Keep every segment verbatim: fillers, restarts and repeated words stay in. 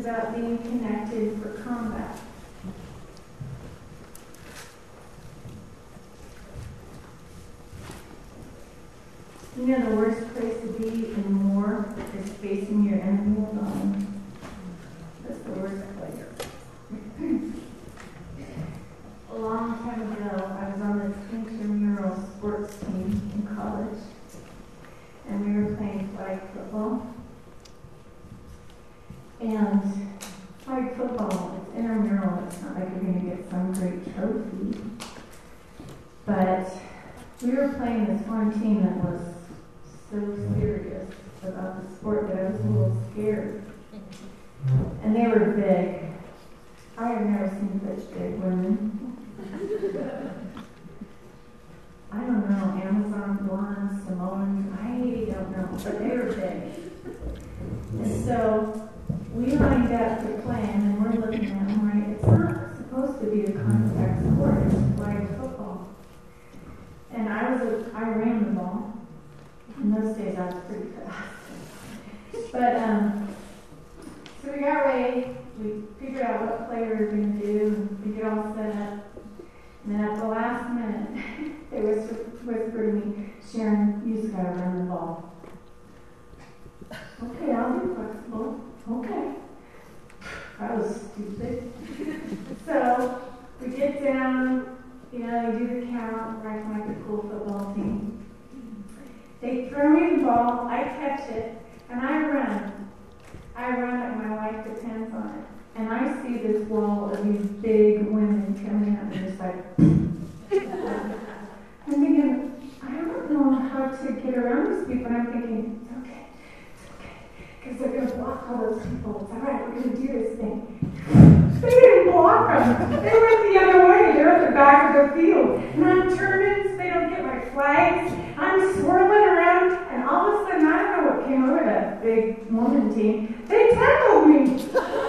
about being connected for combat. You know, the worst place to be in war is facing your enemy alone. That's the worst place. A long time ago, I was on the intramural sports team in college, and we were playing flag football. And flag football, it's intramural. It's not like you're going to get some great trophy. But we were playing this one team that was so serious about the sport that I was a little scared. And they were big. I have never seen such big women. I don't know, Amazon blondes, Samoans, I don't know, but they were big. And so we lined up to play, and we're looking at them, right? It's not supposed to be a contact sport, it's flag football. And I was a, I ran the ball. In those days, I was pretty fast. But, um, so we got ready, we figured out what play we were going to do, and we get all set up. And then at the last minute, they whispered, whispered to me, Sharon, you just got to run the ball. Okay, I'll be flexible. Okay. I was stupid. So we get down, you know, we do the count, we're acting like a cool football team. They throw me the ball, I catch it, and I run. I run like my life depends on it. And I see this wall of these big women coming up and just like, I'm thinking, I don't know how to get around these people. And I'm thinking, it's okay, it's okay, because they're going to block all those people. It's all right, we're going to do this thing. They didn't block them. They went the other way. They're at the back of the field. And I'm turning so they don't get my flags. I'm swirling around, and all of a sudden, I don't know what came over that big woman team. They tackled me.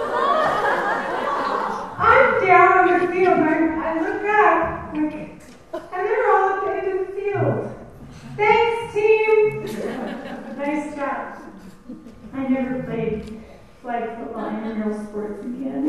I'm down on the field, and I look up, like, and they're all at the end of the field. Thanks, team. Nice job. I never played flag football and intramural sports again.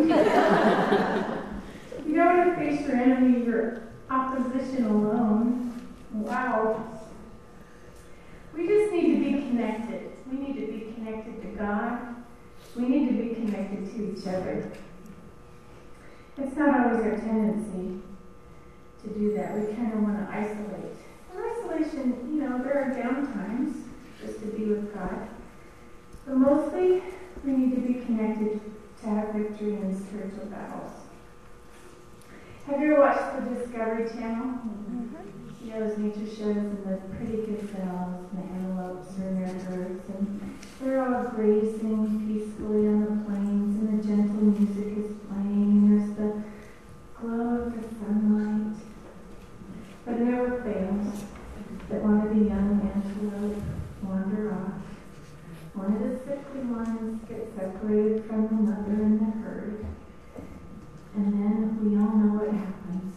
You don't want to face your enemy, your opposition alone. Wow. We just need to be connected. We need to be connected to God. We need to be connected to each other. It's not always our tendency to do that. We kind of want to isolate. In isolation, you know, there are down times just to be with God. But mostly, we need to be connected to have victory in spiritual battles. Have you ever watched the Discovery Channel? Mm-hmm. You know, those nature shows and the pretty gazelles and the antelopes and their herds, and they're all grazing peacefully on the plains, and the gentle music is playing, and there's the glow of the sunlight. But it never fails that one of the young antelope wander off. One of the sickly ones gets separated from the mother and the herd, and then we all know what happens.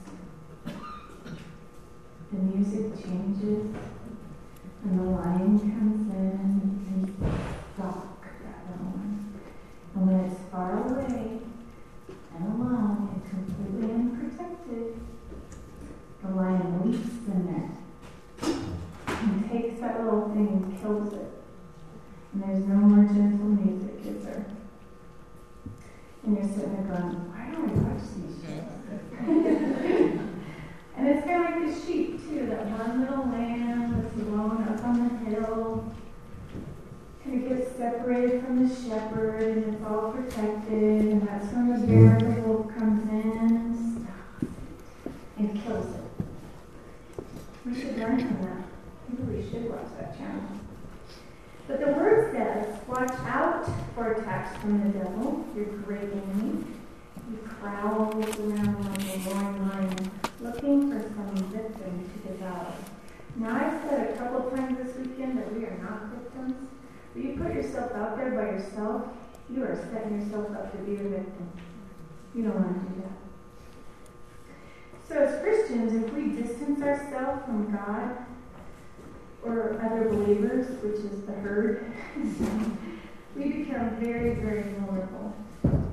The music changes, and the lion comes in and stalks that little one. And when it's far away and alone and completely unprotected, the lion leaps in there and takes that little thing and kills it. And there's no more gentle music, is there? And you're sitting there going, why don't I watch these shows? And it's kind of like the sheep, too. That one little lamb that's alone up on the hill. And it gets separated from the shepherd, and it's all protected. And that's when the bear, the wolf, comes in and stops it and kills it. We should learn from that. Maybe we should watch that channel. But the word says, watch out for attacks from the devil, your great enemy. He prowls around like a roaring lion, looking for some victim to devour. Now, I've said a couple times this weekend that we are not victims. When you put yourself out there by yourself, you are setting yourself up to be a victim. You don't want to do that. So as Christians, if we distance ourselves from God or other believers, which is the herd, we become very, very vulnerable.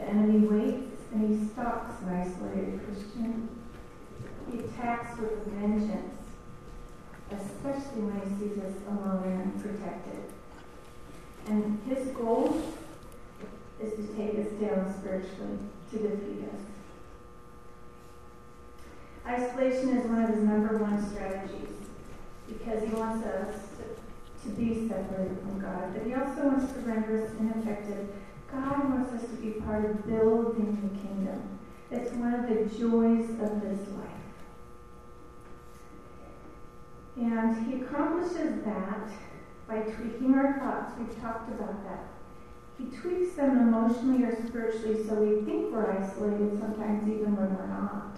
enemy waits and he stalks an isolated Christian. He attacks with vengeance, especially when he sees us alone and unprotected. And his goal is to take us down spiritually, to defeat us. Isolation is one of his number one strategies because he wants us to, to be separated from God, but he also wants to render us ineffective. God wants us to be part of building the kingdom. It's one of the joys of this life. And he accomplishes that by tweaking our thoughts. We've talked about that. He tweaks them emotionally or spiritually so we think we're isolated sometimes even when we're not.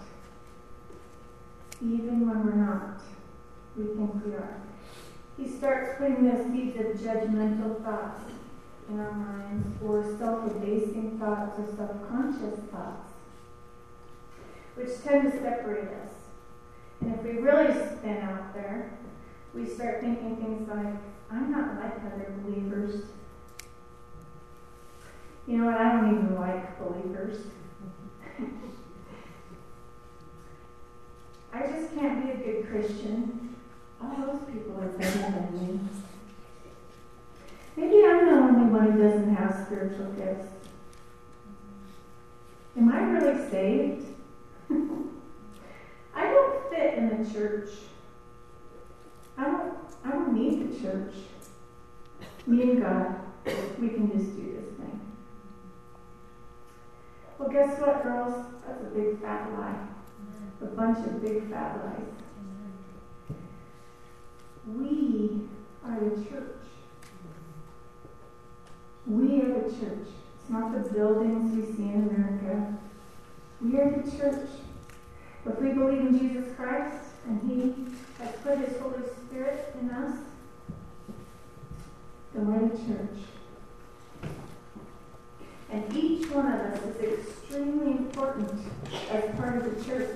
Even when we're not, we think we are. He starts putting the seeds of judgmental thoughts in our minds, or self-abasing thoughts, or self-conscious thoughts, which tend to separate us. And if we really spin out there, we start thinking things like, I'm not like other believers. You know what? I don't even like believers. I just can't be a good Christian. All those people are better than me. Maybe I'm the only one who doesn't have spiritual gifts. Am I really saved? I don't fit in the church. I don't, I don't need the church. Me and God, we can just do this thing. Well, guess what, girls? That's a big fat lie. A bunch of big fat lies. We are the church. We are the church. It's not the buildings we see in America. We are the church. If we believe in Jesus Christ and He has put His Holy Spirit in us, then we're the church. And each one of us is extremely important as part of the church,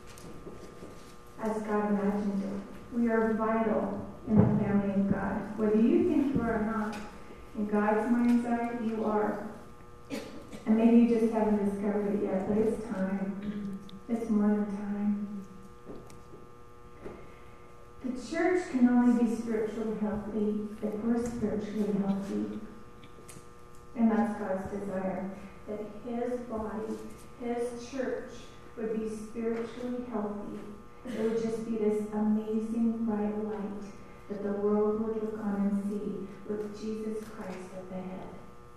as God imagined it. We are vital in the family of God. Whether you think you are or not, in God's mind's eye, you are. And maybe you just haven't discovered it yet, but it's time. It's more than time. The church can only be spiritually healthy if we're spiritually healthy. And that's God's desire, that His body, His church, would be spiritually healthy. It would just be this amazing bright light that the world would look on and see with Jesus Christ at the head.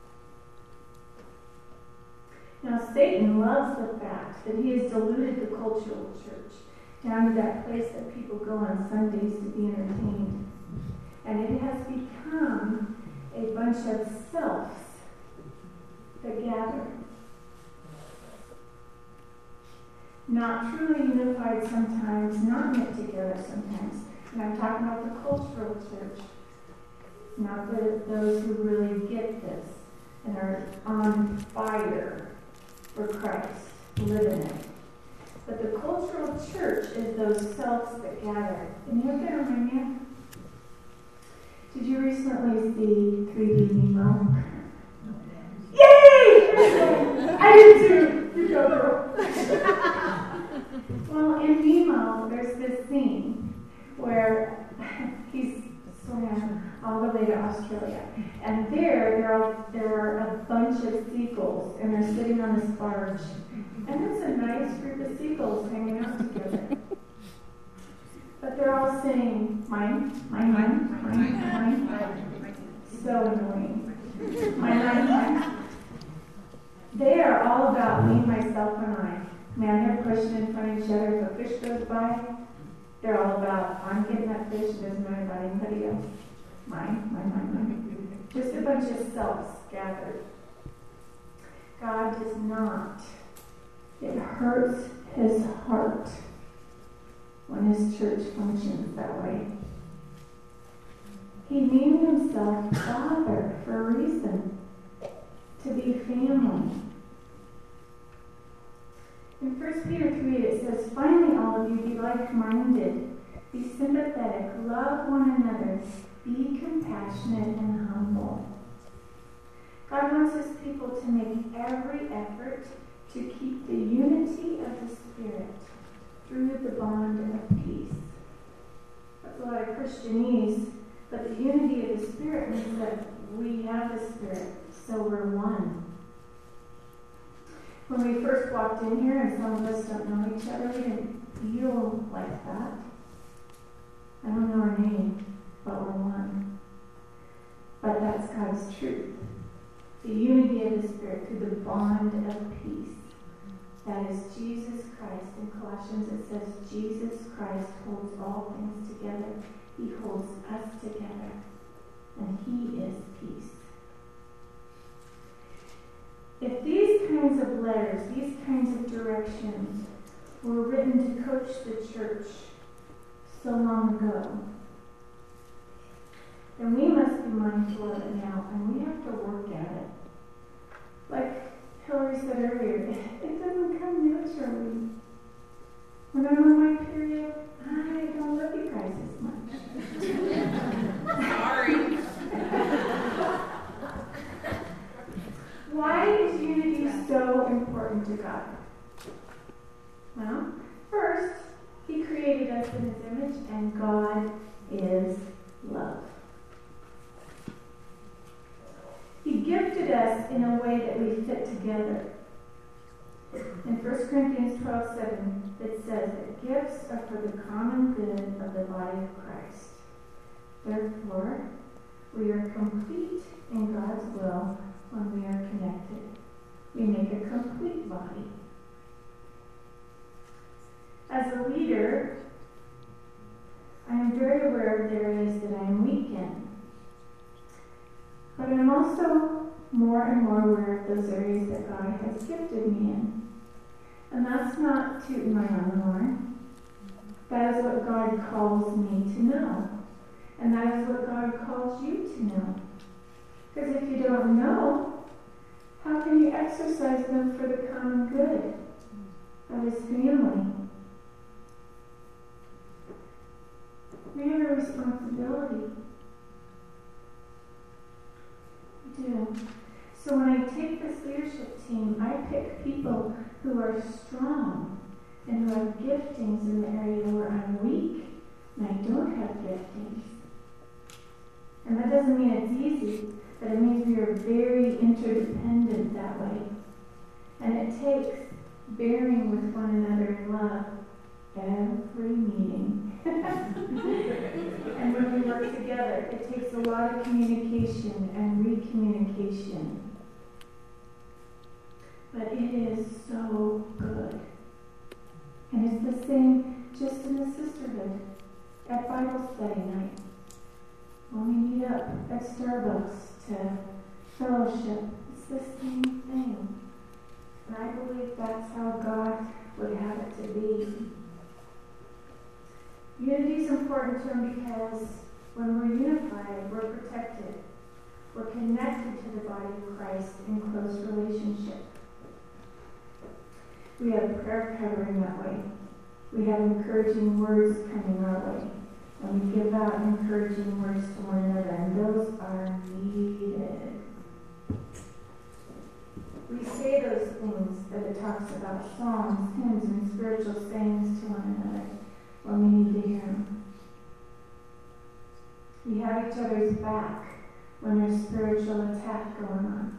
Now, Satan loves the fact that he has diluted the cultural church down to that place that people go on Sundays to be entertained. And it has become a bunch of selves that gather. Not truly unified sometimes, not knit together sometimes. And I'm talking about the cultural church, not the, those who really get this and are on fire for Christ, live in it. But the cultural church is those selves that gather. And you know what that reminds me of? Did you recently see three D Nemo? Yay! I did too. You go, girl. Well, in Nemo, there's this scene where he's swam all the way to Australia. And there, there are, there are a bunch of seagulls, and they're sitting on this barge. And it's a nice group of seagulls hanging out together. But they're all saying, mine, mine, mine, mine, mine. So annoying. Mine, mine, mine. They are all about me, myself, and I. Man, they're pushing in front of each other. If a fish goes by, they're all about, I'm getting that fish, it doesn't matter about anybody else. Mine, mine, mine, mine. Just a bunch of selves gathered. God does not. It hurts His heart when His church functions that way. He named Himself Father for a reason. To be family. In First Peter three, it says, finally, all of you, be like-minded, be sympathetic, love one another, be compassionate and humble. God wants his people to make every effort to keep the unity of the Spirit through the bond of peace. That's a lot of Christianese, but the unity of the Spirit means that we have the Spirit, so we're one. When we first walked in here, and some of us don't know each other, we didn't feel like that. I don't know our name, but we're one. But that's God's truth. The unity of the Spirit through the bond of peace. That is Jesus Christ. In Colossians it says Jesus Christ holds all things together. He holds us together. And he is peace. If these kinds of letters, these kinds of directions were written to coach the church so long ago, then we must be mindful of it now, and we have to work at it. Like Hillary said earlier, it doesn't come naturally. When I'm on my period, I don't love you guys as much. Sorry. Why is unity so important to God? Well, first, he created us in his image, and God is love. He gifted us in a way that we fit together. In First Corinthians twelve seven, it says that gifts are for the common good of the body of Christ. Therefore, we are complete in God's will when we are connected. We make a complete body. As a leader, I am very aware of the areas that I am weak in. But I'm also more and more aware of those areas that God has gifted me in. And that's not tooting my own horn. That is what God calls me to know. And that is what God calls you to know. Because if you don't know, how can you exercise them for the common good of his family? We have a responsibility. We do. So when I take this leadership team, I pick people who are strong and who have giftings in the area where I'm weak and I don't have giftings. And that doesn't mean it's easy, but it means we are very interdependent that way. And it takes bearing with one another in love every meeting. And when we work together, it takes a lot of communication and recommunication. But it is so good. And it's the same just in the sisterhood, at Bible study night. When we meet up at Starbucks to fellowship, it's the same thing. And I believe that's how God would have it to be. Unity is important to him because when we're unified, we're protected. We're connected to the body of Christ in close relationship. We have prayer covering that way. We have encouraging words coming our way. And we give out encouraging words to one another, and those are needed. We say those things that it talks about, songs, hymns, and spiritual sayings to one another when we need to hear them. We have each other's back when there's spiritual attack going on.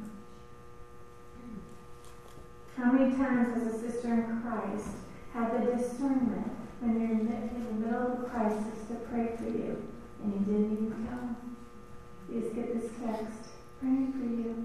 How many times has a sister in Christ had the discernment when you're in the, in the middle of a crisis to pray for you, and you didn't even tell them? You just get this text, praying for you.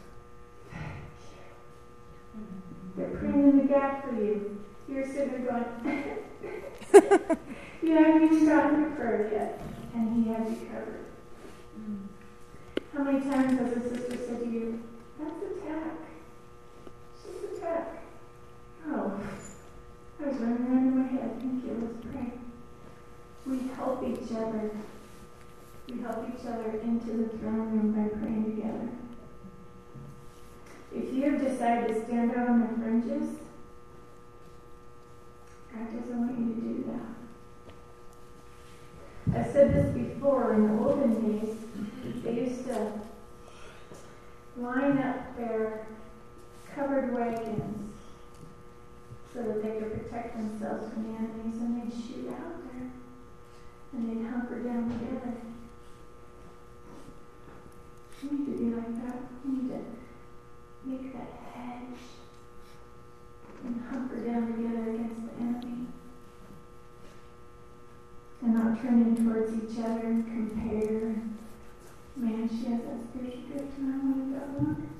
They're praying in the gap for you. You're sitting there going, you haven't even gotten your prayer yet, and he has you covered. How many times has a sister said to you, that's attack. It's just attack. Oh, I was running around in my head. Thank you. Let's pray. We help each other. We help each other into the throne room by praying together. If you have decided to stand out on the fringes, God doesn't want you to do that. I've said this before. In the olden days, they used to line up their covered wagons so that they could protect themselves from the enemies, and they'd shoot out there, and they'd hunker down together. We need to be like that. We need to make that hedge and hunker down together against the enemy. And not turning towards each other and compare. Man, she has that spiritual gift and I want that one.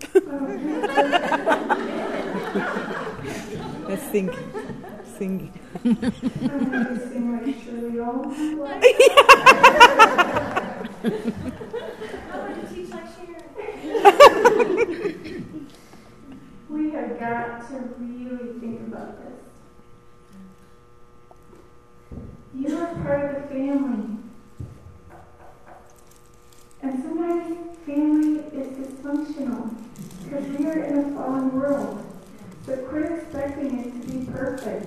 Oh, That's singing. Singing. I'm going to sing like Shirley all my life. I want to teach like Sharon. We have got to really think about this. You are part of the family. And sometimes family is dysfunctional because we are in a fallen world. So quit expecting it to be perfect.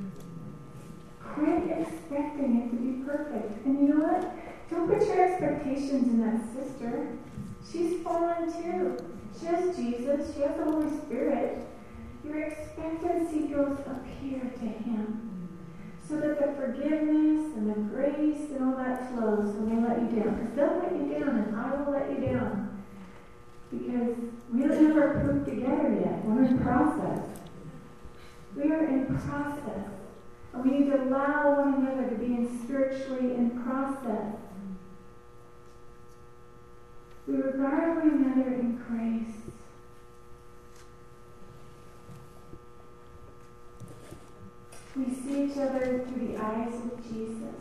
Quit expecting it to be perfect. And you know what? Don't put your expectations in that sister. She's fallen too. She has Jesus. She has the Holy Spirit. Your expectancy goes up here to Him, so that the forgiveness and the grace and all that flows when they let you down. Because they'll let you down, and I will let you down. Because we don't have our proof together yet. We're in process. We are in process. And we need to allow one another to be in spiritually in process. We regard one another in grace. We see each other through the eyes of Jesus.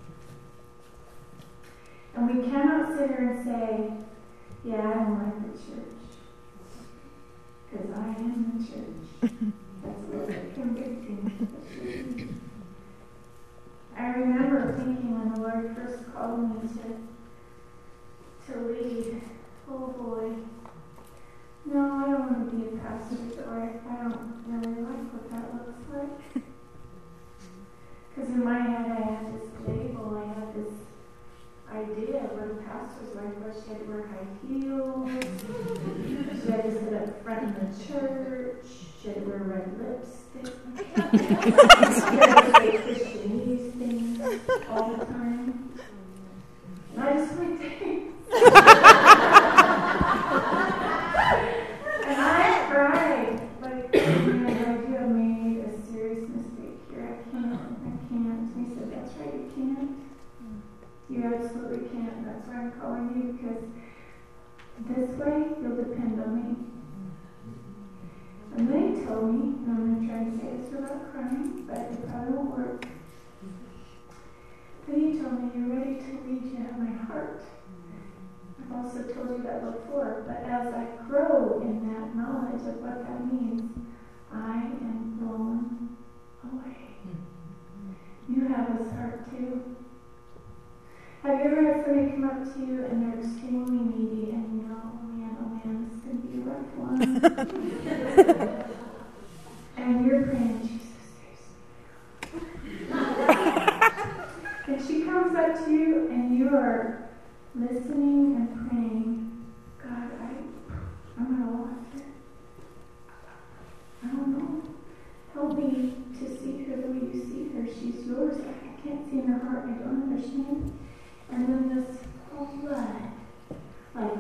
And we cannot sit here and say, yeah, I don't like the church. Because I am the church. That's a little bit convicting. I remember thinking when the Lord first called me to, to lead, oh boy, no, I don't want to be a pastor's wife. I don't really like what that looks like. Because in my head I had this label, I had this idea of what a pastor's wife was. She had to wear high heels, she had to sit up front in the church, she had to wear red lipstick, she had to say Christianese things all the time. And I just went, thanks. And I cried, like, man, I do have made a serious mistake here. I can't, I can't. And he said, that's right, you can't. You absolutely can't. That's why I'm calling you, because this way you'll depend on me. And then he told me, and I'm going to try to say this without crying, but it probably won't work. Then he told me, you're ready to lead, you have my heart. I've also told you that before, but as I grow in that knowledge of what that means, I am blown away. You have his heart too. Have you ever had somebody come up to you and they're extremely needy and you know, oh man, oh man, this is going to be a rough one. And you're praying, Jesus, and she comes up to you and you are listening and praying, God, I, I'm at a loss. I don't know. Help me to see her the way you see her. She's yours. I can't see in her heart. I don't understand. And then this flood, like,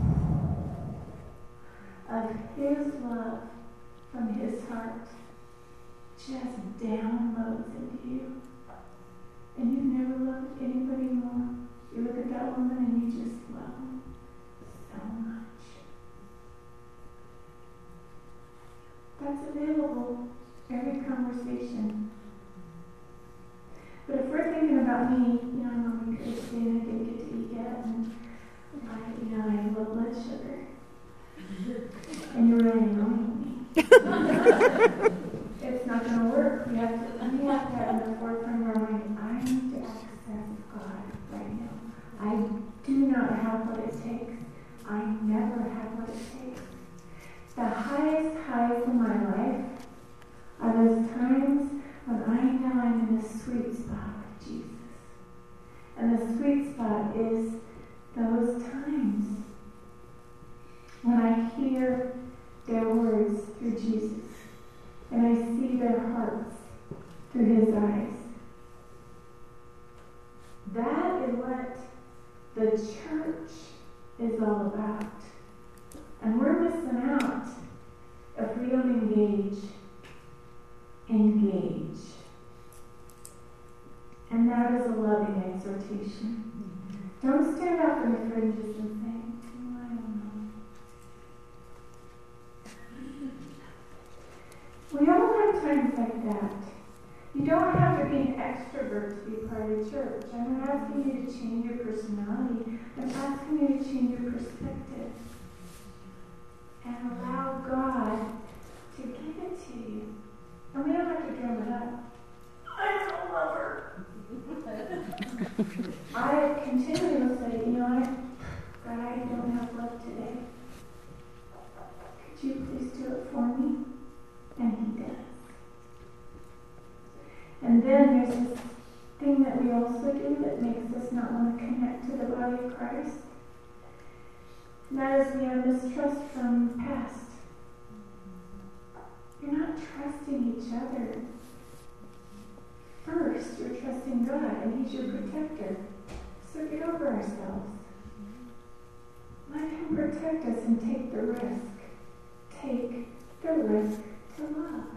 of his love from his heart just downloads into you. And you've never loved anybody more. You look at that woman and you just love them so much. That's available every conversation. But if we're thinking about me, you know, I'm only Christian, I didn't get to eat yet, and I, you know, I have low blood sugar. And you're really annoying me. It's not going to work. We have to, we have to have in the forefront of our mind, I need to access God right now. I do not have what it takes. I never have what it takes. The highest highs in my life are those times when I know I'm in the sweet spot with Jesus. And the sweet spot is those times when I hear out. And we're missing out if we don't engage. Engage. And that is a loving exhortation. Don't stand up in the fringes and say, oh, I don't know. We all have times like that. You don't have to be an extrovert to be part of church. I'm not asking you to change your personality. I'm asking you to change your perspective. And allow God to give it to you. And we don't have to drum it up. I'm a lover. I continually will say, you know what? God, I don't have love today. Could you please do it for me? And he does. And then there's this thing that we also do that makes us not want to connect to the body of Christ. And that is we have mistrust from the past. You're not trusting each other. First, you're trusting God, and he's your protector. So get over ourselves. Let him protect us and take the risk. Take the risk to love.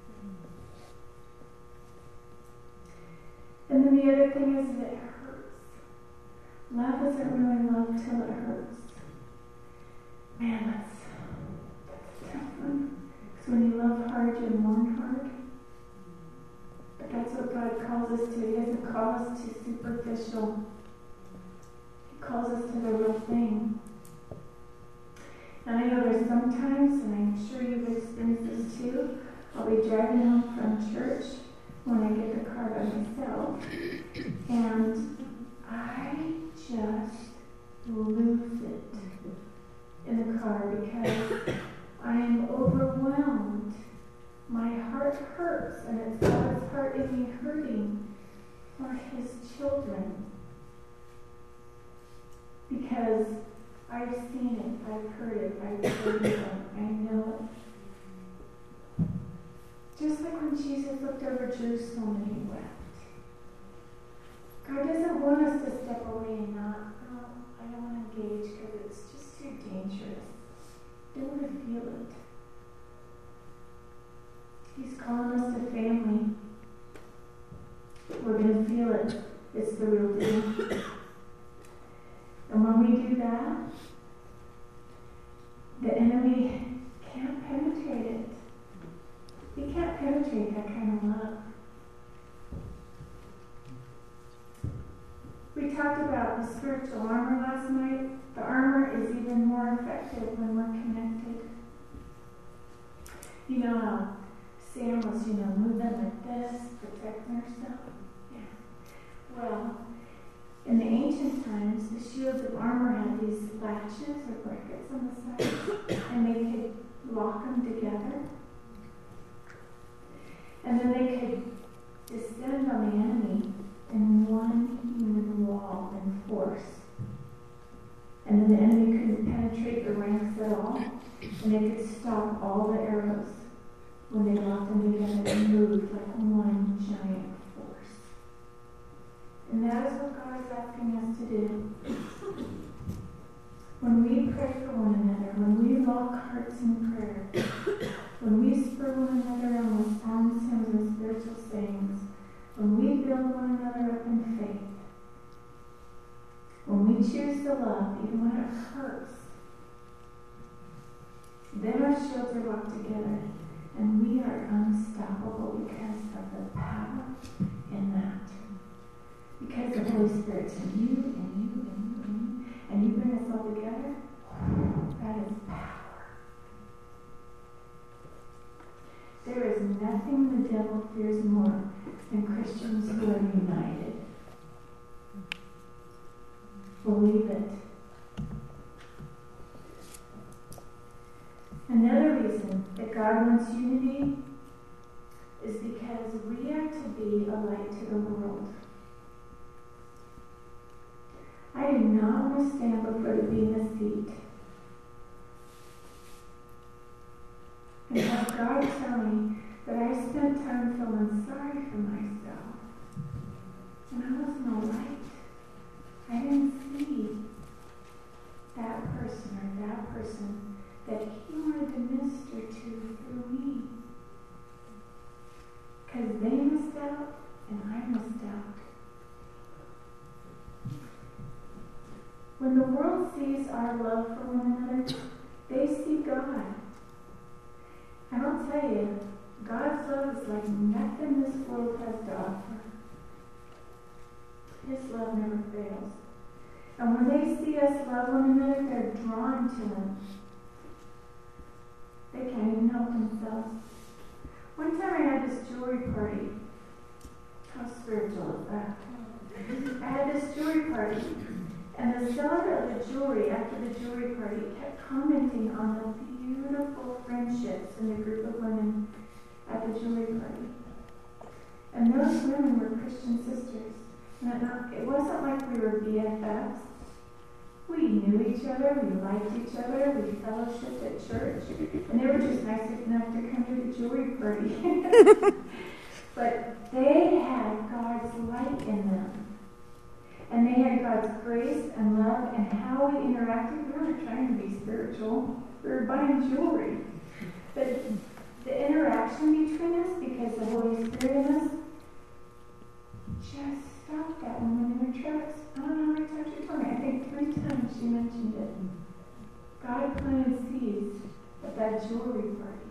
And then the other thing is that it hurts. Love isn't really love till it hurts. Man, that's, that's a tough one. Because when you love hard, you mourn hard. But that's what God calls us to. He doesn't call us to superficial. He calls us to the real thing. And I know there's sometimes, and I'm sure you've experienced this too, I'll be driving home from church when I get the car by myself, and I just lose it in the car because I am overwhelmed. My heart hurts, and it's God's heart in me hurting for his children. Because I've seen it, I've heard it, I've heard it, I know it. Just like when Jesus looked over Jerusalem and he wept. God doesn't want us to step away and not, oh, I don't want to engage because it's just too dangerous. I don't want to feel it. He's calling us to family. We're going to feel it. It's the real deal. And when we do that, the enemy can't penetrate it. He can't penetrate that kind of love. We talked about the spiritual armor last night. The armor is even more effective when we're connected. You know how Sam was, you know, moving like this, protecting herself? Yeah. Well, in the ancient times, the shields of armor had these latches or brackets on the side, and they could lock them together. And then they could descend on the enemy in one human wall and force. And then the enemy couldn't penetrate the ranks at all, and they could stop all the arrows when they locked them together and moved like one giant force. And that is what God is asking us to do. When we pray for one another, when we lock hearts in prayer, when we spur one another on with psalms, hymns, and spiritual sayings, when we build one another up in faith, when we choose to love, even when it hurts, then our shields are locked together, and we are unstoppable because of the power in that. Because the Holy Spirit's in you, and you, and you, and you, and you bring us all together, that is power. There is nothing the devil fears more than Christians who are united. Believe it. Another reason that God wants unity is because we are to be a light to the world. I do not want to stand before the Bema seat and have God tell me that I spent time feeling sorry for myself. And I was no light. I didn't see that person person that he wanted to minister to through me. Because they missed out and I missed out. When the world sees our love for one another, they see God. And I'll tell you, God's love is like nothing this world has to offer. His love never fails. And when they see us love one another, they're drawn to Him. They can't even help themselves. One time I had this jewelry party. How spiritual is that? I had this jewelry party, and the seller of the jewelry, after the jewelry party, kept commenting on the beautiful friendships in the group of women at the jewelry party. And those women were Christian sisters. And it wasn't like we were B F Fs. We knew each other, we liked each other, we fellowshiped at church, and they were just nice enough to come to the jewelry party. But they had God's light in them. And they had God's grace and love, and how we interacted. We weren't trying to be spiritual. We were buying jewelry. But the interaction between us, because the Holy Spirit in us, just stopped that woman in her tracks. I don't know how many times she told me. I think three times she mentioned it. God planted seeds at that jewelry party.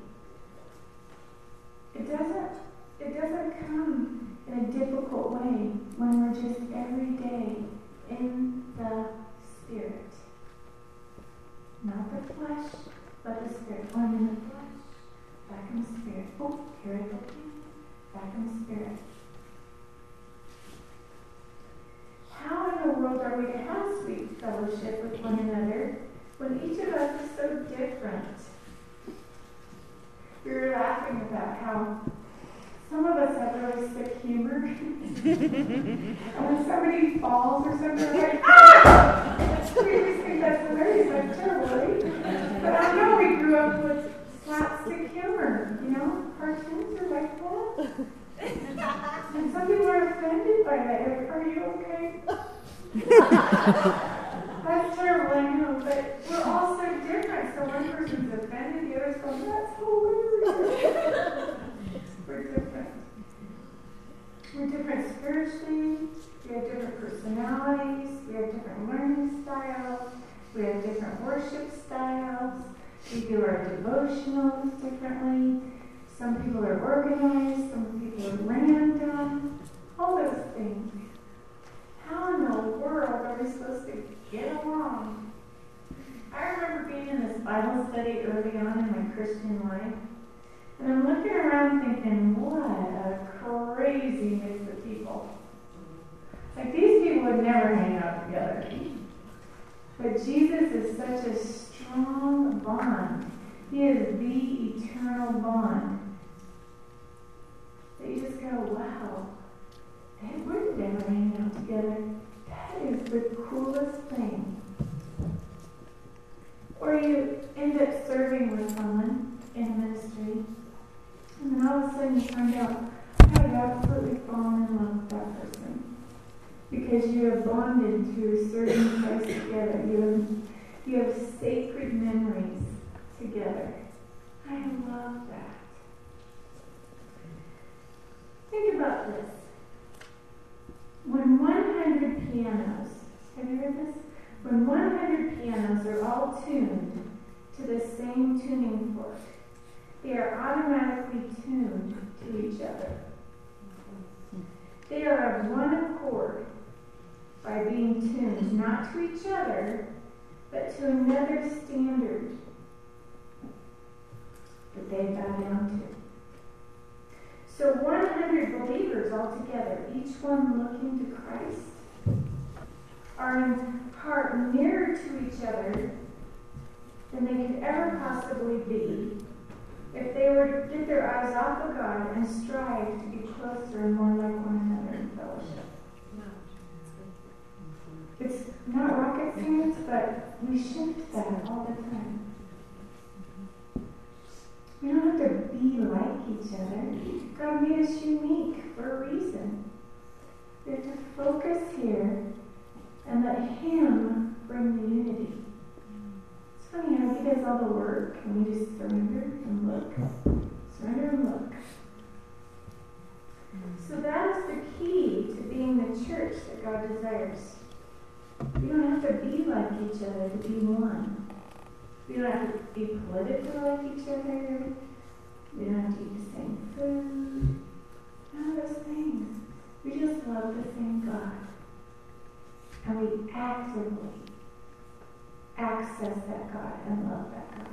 It doesn't, it doesn't come in a difficult way when we're just every day in the Spirit. Not the flesh, but the Spirit. Oh, I'm in the flesh. Back in the Spirit. Oh, here I go again. Back in the Spirit. How in the world are we to have sweet fellowship with one another when each of us is so different? We were laughing about how some of us have really sick humor. And when somebody falls or something, we're like, ah! We always think that's hilarious. That's terrible, right? But I know we grew up with slapstick humor, you know? Cartoons are like that. And some people are offended by that. Like, are you okay? That's terrible, I know. But we're all so different. So one person's offended, the other's going, that's hilarious. We're different. We're different spiritually. We have different personalities. We have different learning styles. We have different worship styles. We do our devotionals differently. Some people are organized. Some people are random. All those things. How in the world are we supposed to get along? I remember being in this Bible study early on in my Christian life. And I'm looking around thinking, what a crazy mix of people. Like, these people would never hang out together. But Jesus is such a strong bond. He is the eternal bond. That you just go, wow, they would never hang out together. That is the coolest thing. Or you end up serving with someone in a ministry, and then all of a sudden you find out, I have absolutely fallen in love with that person. Because you have bonded through serving Christ together. You have, you have sacred memories together. I love that. Think about this. When one hundred pianos, have you heard this? When one hundred pianos are all tuned to the same tuning fork, they are automatically tuned to each other. They are of one accord by being tuned not to each other, but to another standard that they bow down to. So one hundred believers all together, each one looking to Christ, are in heart nearer to each other than they could ever possibly be if they were to get their eyes off of God and strive to be closer and more like one another in fellowship. It's not rocket science, but we shift that all the time. We don't have to be like each other. God made us unique for a reason. We have to focus here and let Him bring the unity. It's funny how He does all the work, and we just surrender and look. Surrender and look. So that is the key to being the church that God desires. We don't have to be like each other to be one. We don't have to be politically like each other. We don't have to eat the same food. None of those things. We just love the same God. And we actively access that God and love that God.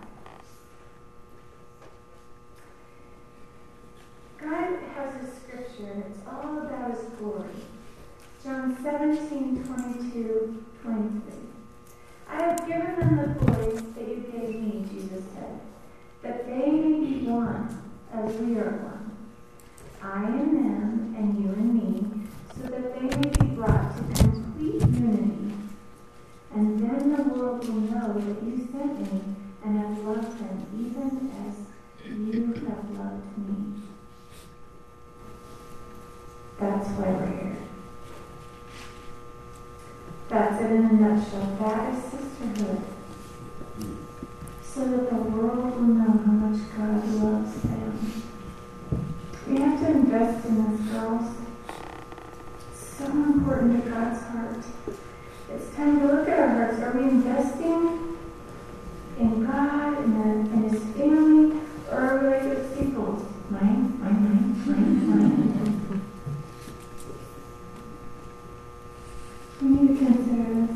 God has a scripture, and it's all about his glory. John seventeen, twenty-two, twenty-three. I have given them the glory that you gave me, Jesus said, that they may be one as we are one. I in them and you in me, so that they may be brought to complete unity. And then the world will know that you sent me and have loved them even as you have loved me. That's why we're here. That's it in a nutshell. That is sisterhood. So that the world will know how much God loves them. We have to invest in this, girls. It's so important to God's heart. It's time to look at our hearts. Are we investing in God and, the, and his family? Or are we like those sequels? Mine, mine, mine, mine, mine. We need to consider this.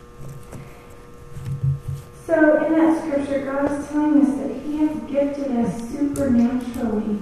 So in that scripture, God is telling us that he has gifted us supernaturally.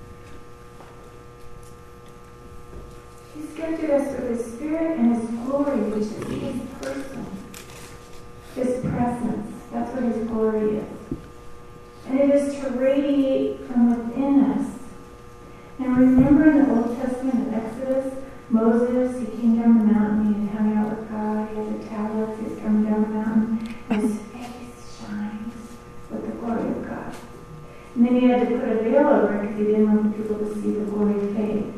He's gifted us with his spirit and his glory, which is his person, his presence. That's what his glory is. And it is to radiate from within us. Now remember in the Old Testament, in Exodus, Moses, he came down the mountain, he hung out with God, he had the tablets, he was coming down the mountain, and his face shines with the glory of God. And then he had to put a veil over it because he didn't want people to see the glory fade.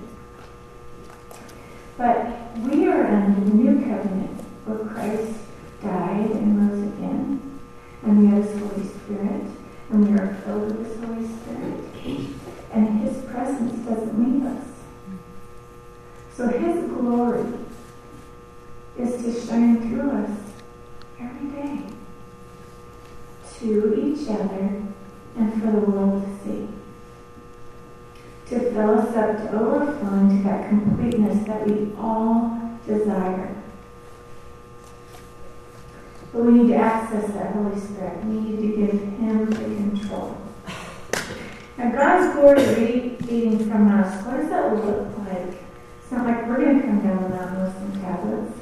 But we are under the new covenant where Christ died and rose again, and we have his Holy Spirit, and we are filled with his Holy Spirit, and his presence doesn't leave us. So his glory is to shine through us every day to each other and for the world to see. To fill us up to overflowing to that completeness that we all desire. But we need to access that Holy Spirit. We need to give him the control. Now God's glory radiating from us, what does that look like? It's not like we're going to come down the mountain with some tablets.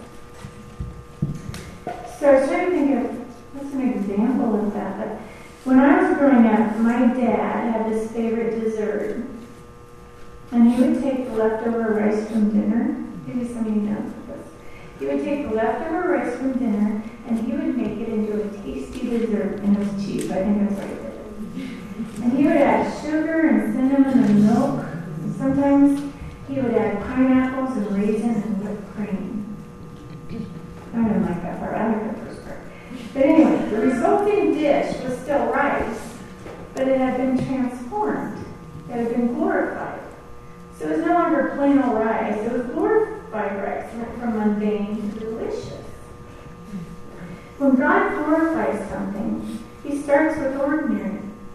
So I was trying to think of, what's an example of that? But when I was growing up, my dad had this favorite dessert. And he would take the leftover rice from dinner. Maybe some of you know this. He would take the leftover rice from dinner, and he would make it into a tasty dessert. And it was cheap. I think that's what he did. And he would add sugar and cinnamon and milk. And sometimes he would add pineapples and raisins and whipped cream. I didn't like that part. I like the first part. But anyway, the resulting dish was still rice, but it had been transformed. It had been glorified. So it was no longer plain old rice. It was glorified rice. It went from mundane to delicious. When God glorifies something, he starts with ordinary,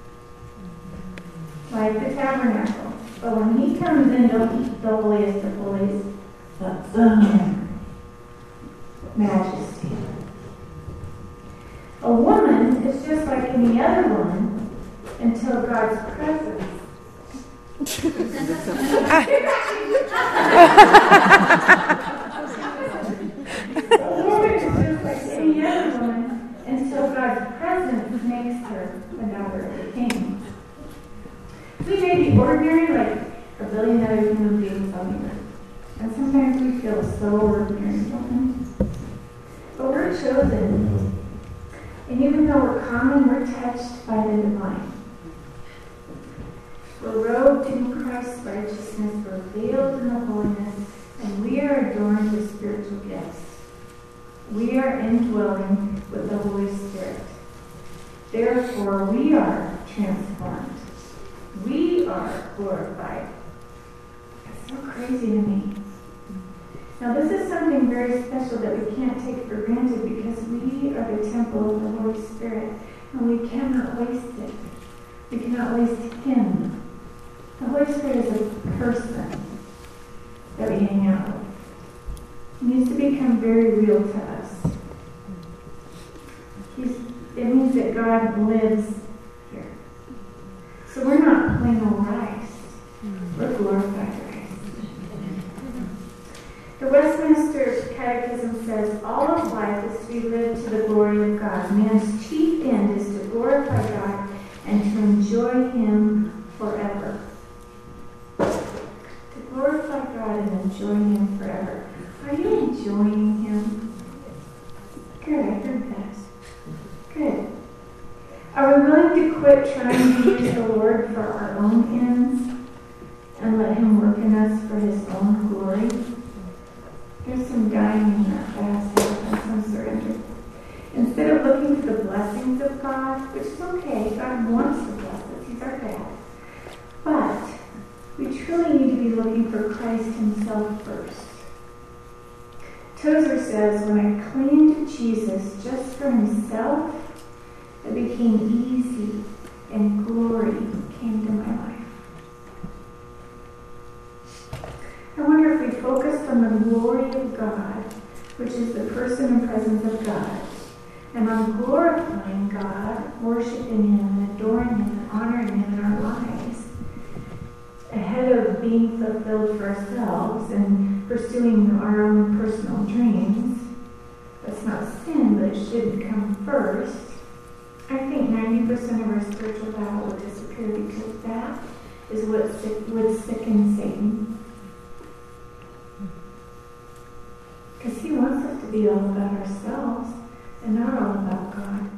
like the tabernacle. But when he comes into the holiest of holies, that's the majesty. A woman is just like any other woman until God's presence. A woman is just like any other woman until God's presence makes her a daughter of the King. We may be ordinary like a billion other human beings on the earth. And sometimes we feel so ordinary, don't we? But we're chosen. And even though we're common, we're touched by the divine. We're robed in Christ's righteousness, we're veiled in the holiness, and we are adorned with spiritual gifts. We are indwelling with the Holy Spirit. Therefore, therefore we are transformed. We are glorified. That's so crazy to me. Now this is something very special that we can't take for granted because we are the temple of the Holy Spirit and we cannot waste it. We cannot waste Him. The Holy Spirit is a person that we hang out with. He needs to become very real to us. He's, it means that God lives here. So we're not plain old rice. We're glorified rice. The Westminster Catechism says, all of life is to be lived to the glory of God. Man's chief end is to glorify God and to enjoy Him forever. To glorify God and enjoy Him forever. Are you enjoying Him? Good, I heard that. Good. Are we willing to quit trying to use the Lord for our own ends and let Him work in us for His own glory? There's some dying in that fast and some surrender. Instead of looking for the blessings of God, which is okay, God wants to bless us, He's our dad. But we truly need to be looking for Christ Himself first. Tozer says, when I clinged to Jesus just for Himself, it became easy and glory came to my life. I wonder if we focused on the glory of God, which is the person and presence of God, and on glorifying God, worshiping Him and adoring Him and honoring Him in our lives, ahead of being fulfilled for ourselves and pursuing our own personal dreams. That's not sin, but it should come first. I think ninety percent of our spiritual battle will disappear because that is what sick, would sicken Satan. Because he wants us to be all about ourselves and not all about God.